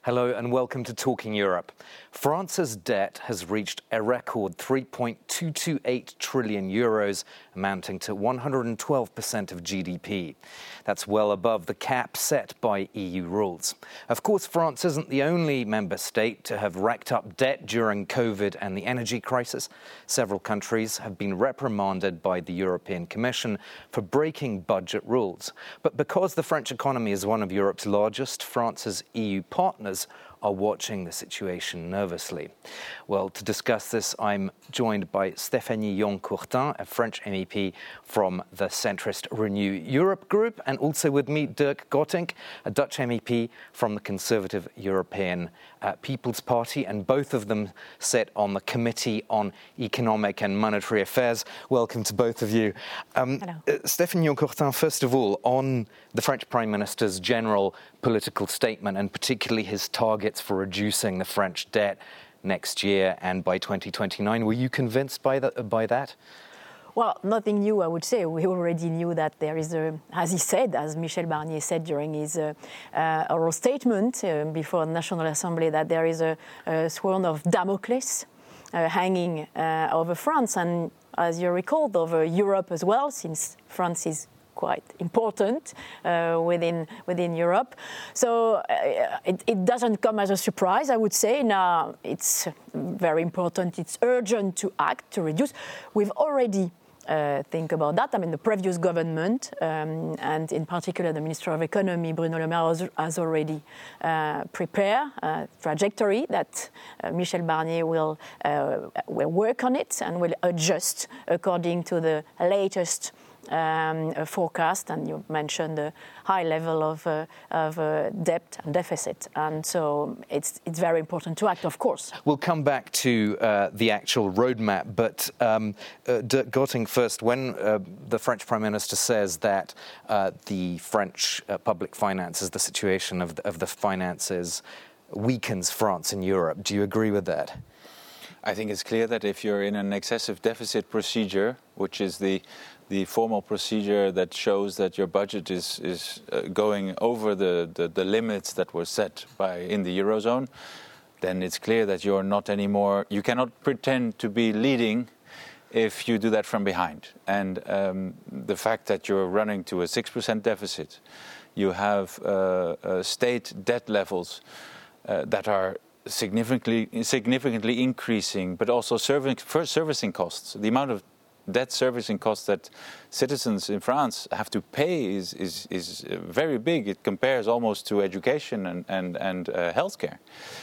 Hello and welcome to Talking Europe. France's debt has reached a record 3.228 trillion euros, amounting to 112% of GDP. That's well above the cap set by EU rules. Of course, France isn't the only member state to have racked up debt during COVID and the energy crisis. Several countries have been reprimanded by the European Commission for breaking budget rules. But because the French economy is one of Europe's largest, France's EU partners are watching the situation nervously. Well, to discuss this, I'm joined by Stéphanie Yon-Courtin, a French MEP from the centrist Renew Europe group, and also with me, Dirk Gottink, a Dutch MEP from the Conservative European People's Party, and both of them sit on the Committee on Economic and Monetary Affairs. Welcome to both of you. Hello. Stéphanie Yon-Courtin, first of all, on the French Prime Minister's general political statement, and particularly his targets for reducing the French debt next year and by 2029. Were you convinced by that? Well, nothing new, I would say. We already knew that there is as Michel Barnier said during his oral statement before the National Assembly, that there is a sword of Damocles hanging over France, and as you recalled, over Europe as well, since France is quite important within Europe. So it doesn't come as a surprise, I would say. Now, it's very important, it's urgent to act, to reduce. We've already think about that. I mean, the previous government, and in particular the Minister of Economy, Bruno Le Maire, has already prepared a trajectory that Michel Barnier will work on it and will adjust according to the latest forecast, and you mentioned the high level of debt and deficit, and so it's very important to act, of course. We'll come back to the actual roadmap, but Dirk Gottink first. When the French Prime Minister says that the French public finances, the situation of the finances, weakens France in Europe, do you agree with that? I think it's clear that if you're in an excessive deficit procedure, which is the formal procedure that shows that your budget is going over the limits that were set in the Eurozone, then it's clear that you're not anymore, you cannot pretend to be leading if you do that from behind. And the fact that you're running to a 6% deficit, you have state debt levels that are significantly increasing, but also servicing costs. The amount of debt servicing costs that citizens in France have to pay is very big. It compares almost to education and healthcare.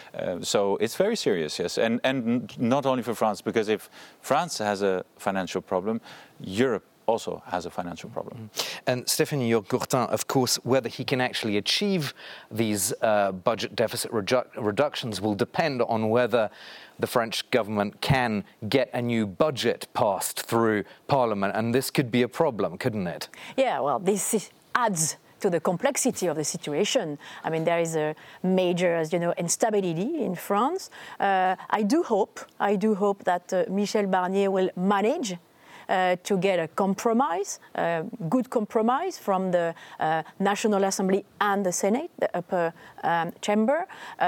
So it's very serious, yes. And not only for France, because if France has a financial problem, Europe also has a financial problem. And Stéphanie Yon-Courtin, of course, whether he can actually achieve these budget deficit reductions will depend on whether the French government can get a new budget passed through Parliament. And this could be a problem, couldn't it? Yeah, well, this adds to the complexity of the situation. I mean, there is a major, as you know, instability in France. I do hope that Michel Barnier will manage to get a compromise, good compromise from the National Assembly and the Senate, the upper chamber.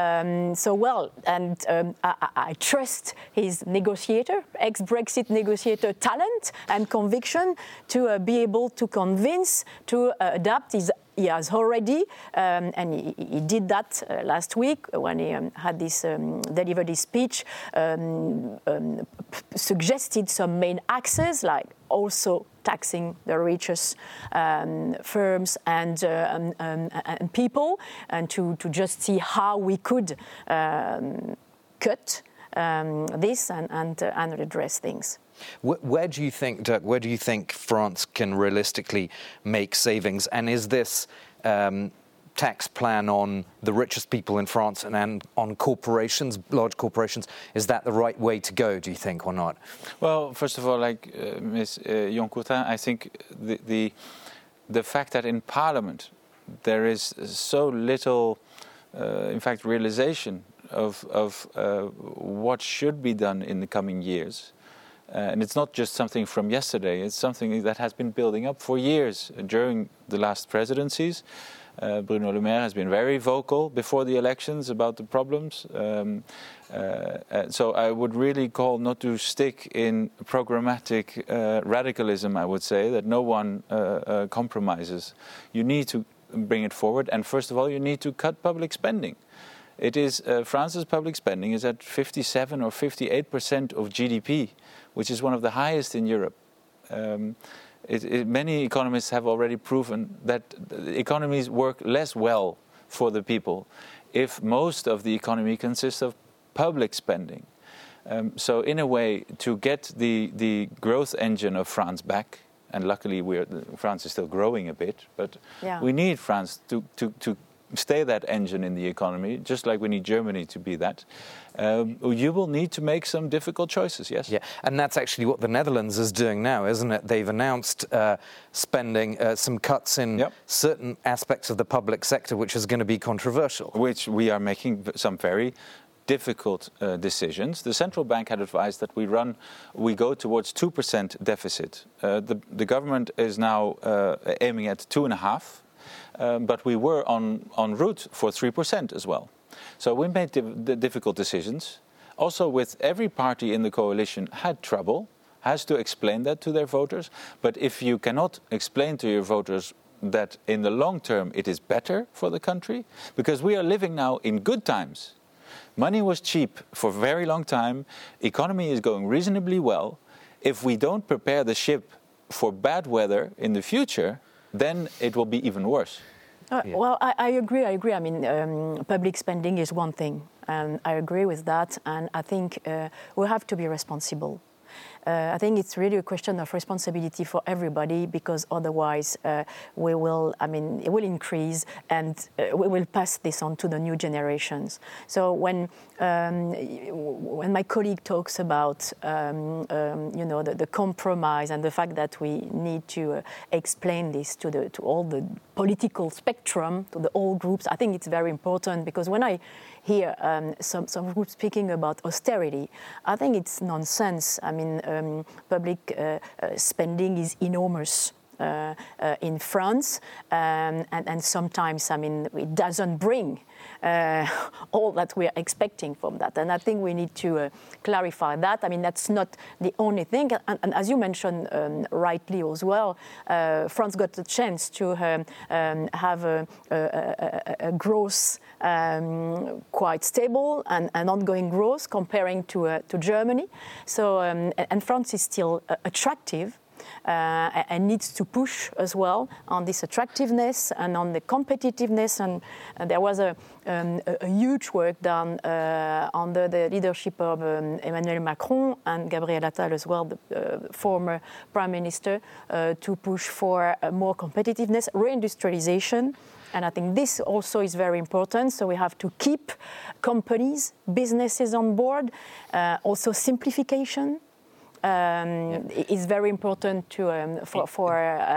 I trust his negotiator, ex-Brexit negotiator talent and conviction to be able to convince to adapt. He has already, and he did that last week when he had this delivered his speech, suggested some main axes, like also taxing the richest firms and people, and to just see how we could cut this and address things. Where do you think, Dirk, where do you think France can realistically make savings? And is this tax plan on the richest people in France and on corporations, large corporations, is that the right way to go, do you think, or not? Well, first of all, like Ms. Yon-Courtin, I think the fact that in Parliament there is so little, in fact, realization of what should be done in the coming years. And it's not just something from yesterday, it's something that has been building up for years during the last presidencies. Bruno Le Maire has been very vocal before the elections about the problems. So I would really call not to stick in programmatic radicalism, I would say, that no one compromises. You need to bring it forward. And first of all, you need to cut public spending. It is France's public spending is at 57 or 58% of GDP, which is one of the highest in Europe. Many economists have already proven that economies work less well for the people if most of the economy consists of public spending. So in a way, to get the growth engine of France back, and luckily France is still growing a bit, but we need France to stay that engine in the economy, just like we need Germany to be that. You will need to make some difficult choices, yes. Yeah, and that's actually what the Netherlands is doing now, isn't it? They've announced spending some cuts in certain aspects of the public sector, which is going to be controversial. Which we are making some very difficult decisions. The central bank had advised that we go towards 2% deficit. The government is now aiming at 2.5%. But we were en route for 3% as well. So we made the difficult decisions. Also, with every party in the coalition had trouble, has to explain that to their voters. But if you cannot explain to your voters that in the long term it is better for the country, because we are living now in good times. Money was cheap for a very long time. Economy is going reasonably well. If we don't prepare the ship for bad weather in the future, then it will be even worse. Well, I agree. I mean, public spending is one thing, and I agree with that. And I think we have to be responsible. I think it's really a question of responsibility for everybody, because otherwise it will increase, and we will pass this on to the new generations. So when my colleague talks about the compromise and the fact that we need to explain this to all the political spectrum, to the all groups, I think it's very important, because when I hear some groups speaking about austerity, I think it's nonsense. I mean, public spending is enormous in France, and sometimes, I mean, it doesn't bring all that we are expecting from that. And I think we need to clarify that. I mean, that's not the only thing. And as you mentioned rightly as well, France got the chance to have a growth quite stable and ongoing growth comparing to Germany. So, and France is still attractive. And needs to push as well on this attractiveness and on the competitiveness. And there was a huge work done under the leadership of Emmanuel Macron and Gabriel Attal as well, the former Prime Minister, to push for more competitiveness, reindustrialization. And I think this also is very important. So we have to keep companies, businesses on board, also simplification. Is very important for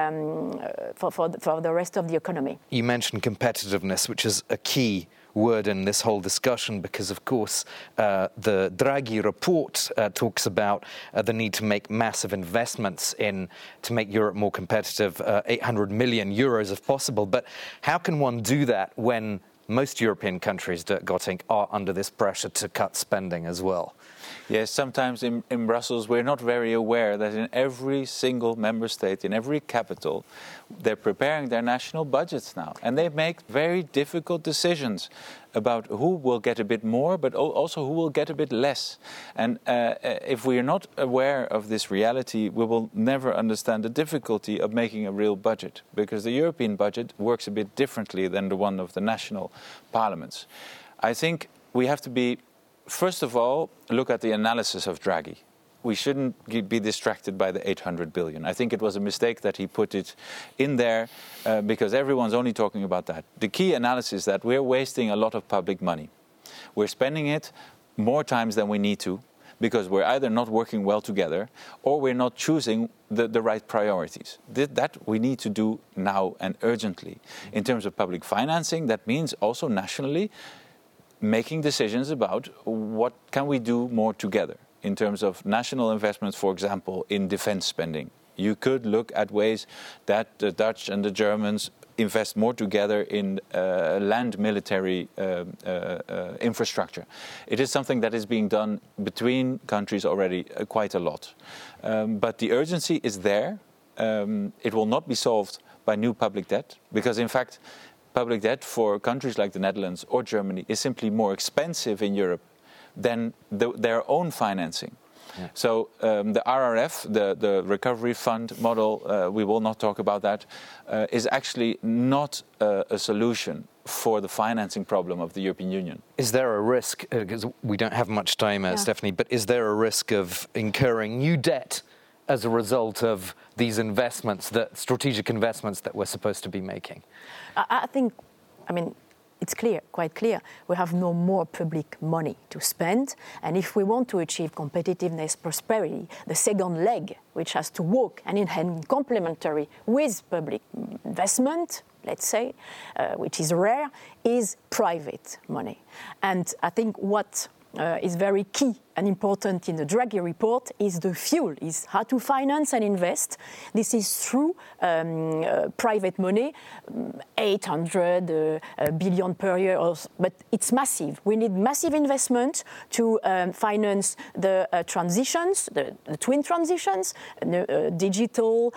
the rest of the economy. You mentioned competitiveness, which is a key word in this whole discussion, because, of course, the Draghi report talks about the need to make massive investments to make Europe more competitive, 800 million euros if possible. But how can one do that when most European countries, Dirk Gotting, are under this pressure to cut spending as well? Yes, sometimes in Brussels we're not very aware that in every single member state, in every capital, they're preparing their national budgets now. And they make very difficult decisions about who will get a bit more, but also who will get a bit less. And if we are not aware of this reality, we will never understand the difficulty of making a real budget, because the European budget works a bit differently than the one of the national parliaments. I think we have to be, first of all, look at the analysis of Draghi. We shouldn't be distracted by the 800 billion. I think it was a mistake that he put it in there because everyone's only talking about that. The key analysis is that we're wasting a lot of public money. We're spending it more times than we need to, because we're either not working well together or we're not choosing the right priorities. That we need to do now and urgently. In terms of public financing, that means also nationally making decisions about what can we do more together. In terms of national investments, for example, in defense spending. You could look at ways that the Dutch and the Germans invest more together in land military infrastructure. It is something that is being done between countries already quite a lot. But the urgency is there. It will not be solved by new public debt, because in fact, public debt for countries like the Netherlands or Germany is simply more expensive in Europe than their own financing. Yeah. So the RRF, the Recovery Fund model, we will not talk about that, is actually not a solution for the financing problem of the European Union. Is there a risk, because we don't have much time, Stephanie, but is there a risk of incurring new debt as a result of these investments, the strategic investments that we're supposed to be making? I mean, it's clear, quite clear. We have no more public money to spend. And if we want to achieve competitiveness, prosperity, the second leg, which has to work and in complementary with public investment, let's say, which is rare, is private money. And I think what is very key and important in the Draghi report is the fuel, is how to finance and invest. This is through private money, 800 billion per year, but it's massive. We need massive investment to finance the transitions, the twin transitions, digital,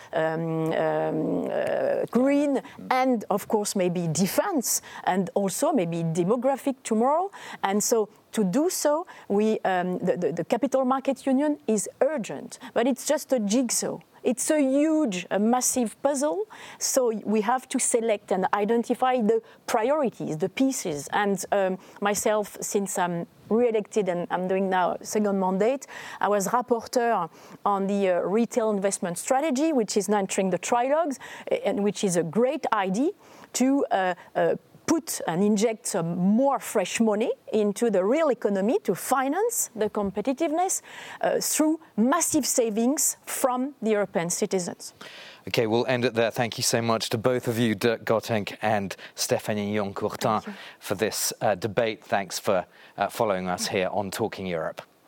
green, and of course maybe defense, and also maybe demographic tomorrow. And so to do so, the capital market union is urgent, but it's just a jigsaw. It's a huge, a massive puzzle. So we have to select and identify the priorities, the pieces. And myself, since I'm re-elected and I'm doing now second mandate, I was rapporteur on the retail investment strategy, which is now entering the trilogues, and which is a great idea to put and inject some more fresh money into the real economy to finance the competitiveness through massive savings from the European citizens. Okay, we'll end it there. Thank you so much to both of you, Dirk Gottenk and Stéphanie Yoncourtin, for this debate. Thanks for following us here on Talking Europe.